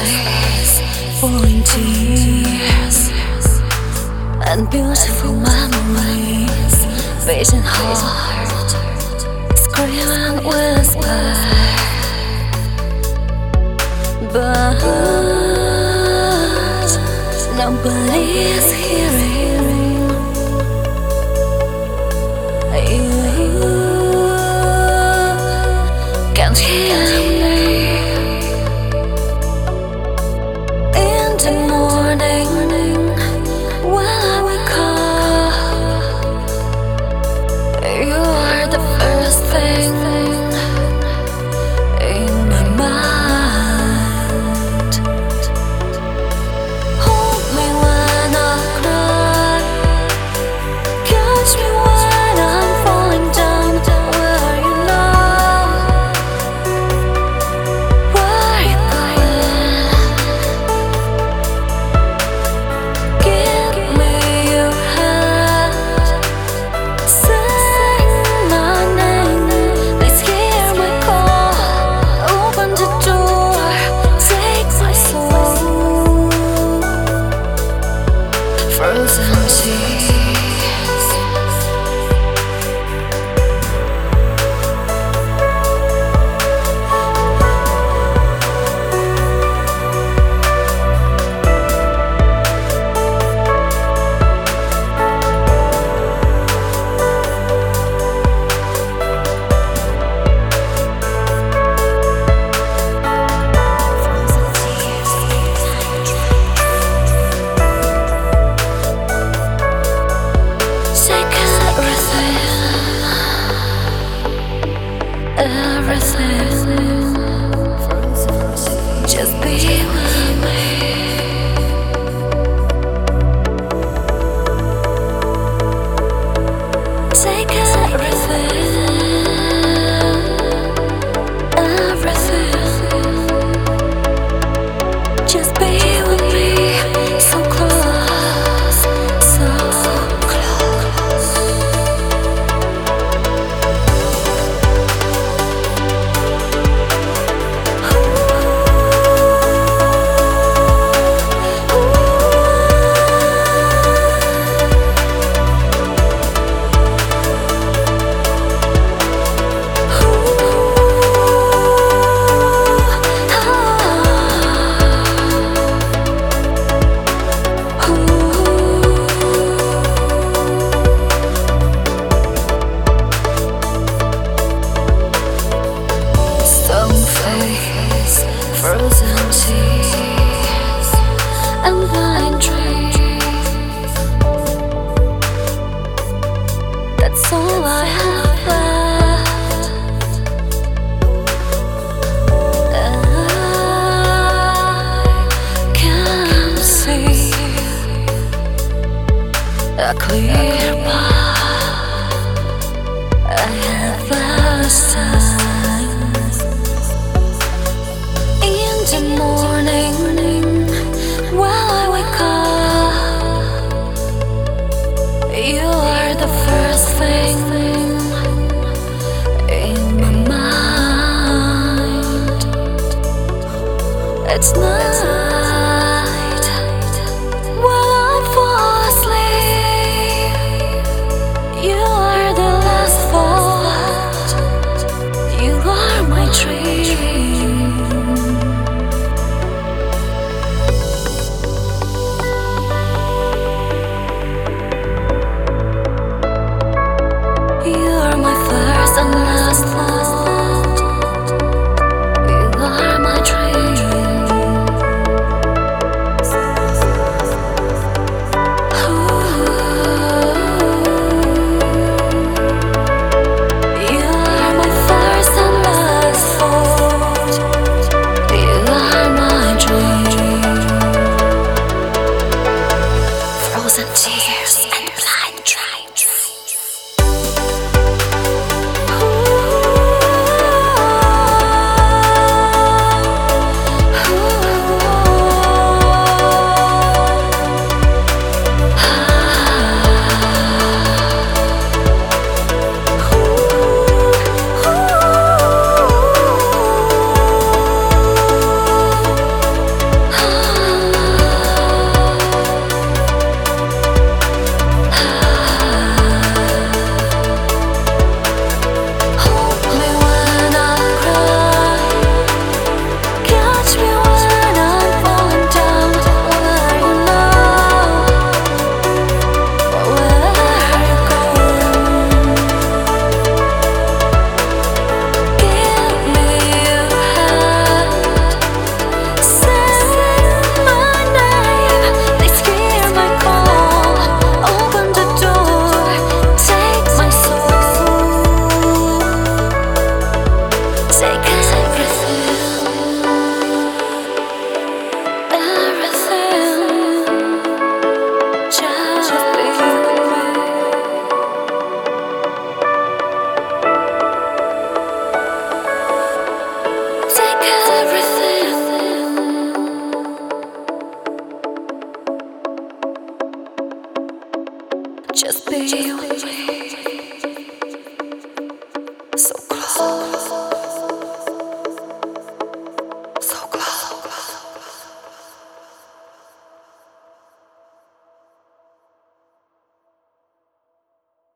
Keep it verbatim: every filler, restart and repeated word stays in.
eyes falling tears and beautiful memories beating heart, scream and whisper, but nobody's hearing. You can't hear me. In the morning, when I wake up, you are the first thing in my mind. Hold me when I cry, catch me when I'm falling down. Where you know, where you going? Give me your hand, say my name, please hear my call. Open the door, take my soul. Frozen tears. Everything, just be with me. Take everything, everything, just be with me. So close, so close. Frozen tears and blind dreams, that's all I have left. I can see a clear path ahead this time. In the morning, while I wake up, you are the first thing in my mind. It's night when I fall asleep. You are the last thought. You are my dream. And last thought, you are my dream. Just be with me.